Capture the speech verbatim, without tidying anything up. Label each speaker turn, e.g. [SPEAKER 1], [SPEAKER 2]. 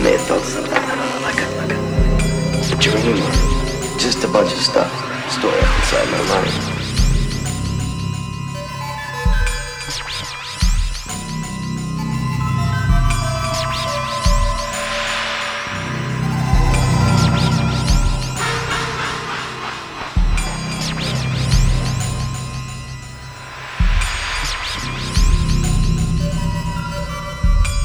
[SPEAKER 1] may have felt something, uh, like a, like a dream, or just a bunch of stuff stored up inside my mind.